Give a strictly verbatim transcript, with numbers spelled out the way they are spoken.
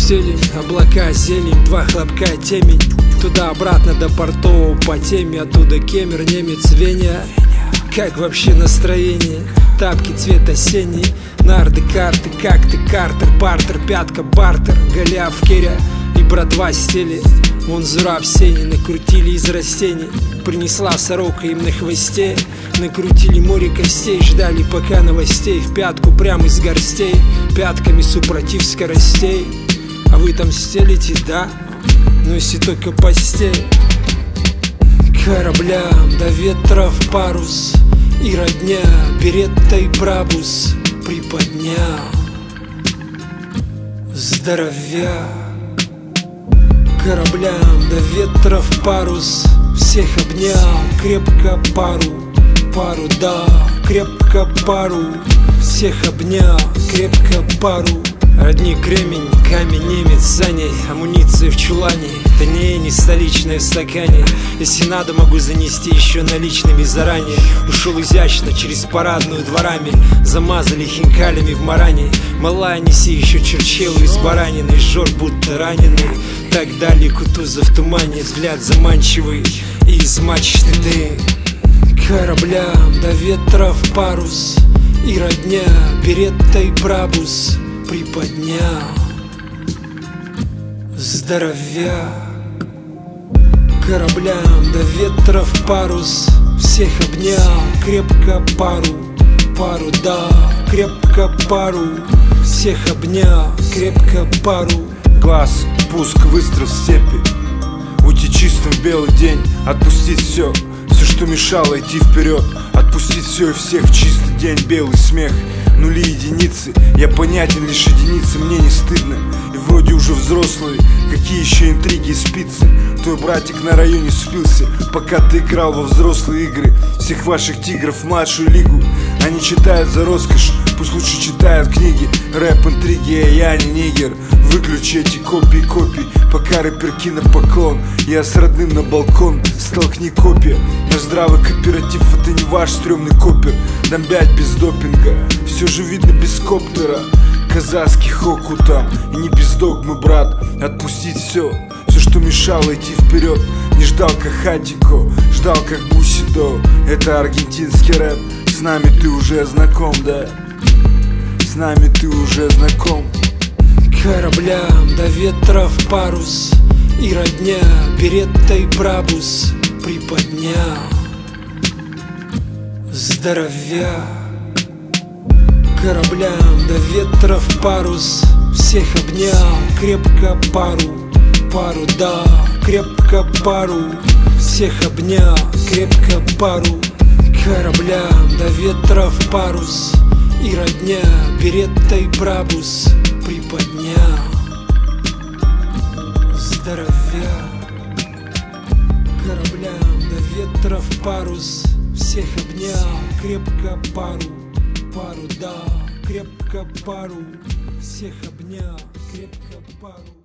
стелим, облака зелень, два хлопка темень. Туда-обратно до портового по теме, оттуда Кемер, немец, Веня. Как вообще настроение? Тапки цвет осенний, нарды, карты, как ты, Картер, Партер, пятка, бартер, Голиаф, Керя и братва стели. Вон зура в сене, накрутили из растений. Принесла сорока им на хвосте. Накрутили море костей, ждали пока новостей. В пятку прямо из горстей, пятками супротив скоростей. А вы там стелите, да? Но если только постель. Кораблям до ветров парус, и родня беретта и брабус приподнял. Здоровяк. Кораблям до ветров парус, всех обнял, крепко пару, пару, да, крепко пару, всех обнял, крепко пару. Родни кремень, камень, немец, Саня, амуниция в чулане. Это не, не столичное в стакане. Если надо, могу занести еще наличными заранее. Ушел изящно через парадную дворами. Замазали хинкалями в маране. Малая, неси еще черчелу из баранины. Жор будто раненый. Так далее Кутузов в тумане. Взгляд заманчивый и из мачты дым. Кораблям до ветров парус, и родня беретта и брабус приподнял. Здоровяк. Кораблям до ветров парус, всех обнял, крепко пару, пару, да, крепко пару, всех обнял, крепко пару. Глаз, пуск, выстрел в степи. Уйти чистым в белый день, отпустить все, все, что мешало идти вперед. Отпустить все и всех в чистый день, белый смех. Нули, единицы, я понятен лишь единицы, мне не стыдно. И вроде уже взрослые, какие еще интриги и спицы. Твой братик на районе спился, пока ты играл во взрослые игры. Всех ваших тигров в младшую лигу. Они читают за роскошь, пусть лучше читают книги. Рэп, интриги, а я не нигер. Выключи эти копии копий, пока рэперки на поклон. Я с родным на балкон, столкни копия. Наш здравый кооператив, это не ваш стрёмный копер. Домбять без допинга, все же видно без коптера. Казахский хоку там, и не без догмы, брат. Отпустить все, все, что мешало идти вперед. Не ждал как Хатико, ждал как Бусидо. Это аргентинский рэп, с нами ты уже знаком, да? С нами ты уже знаком. Кораблям до ветров парус, и родня беретта и брабус приподнял. Здоровяк. Кораблям до ветров парус, всех обнял, крепко пару, пару, да, крепко пару, всех обнял, крепко пару. Кораблям до ветров парус, и родня беретта и брабус приподнял. Здоровяк. Кораблям до ветров парус, всех обнял, крепко пару, пару, да, крепко пару, всех обнял, крепко пару.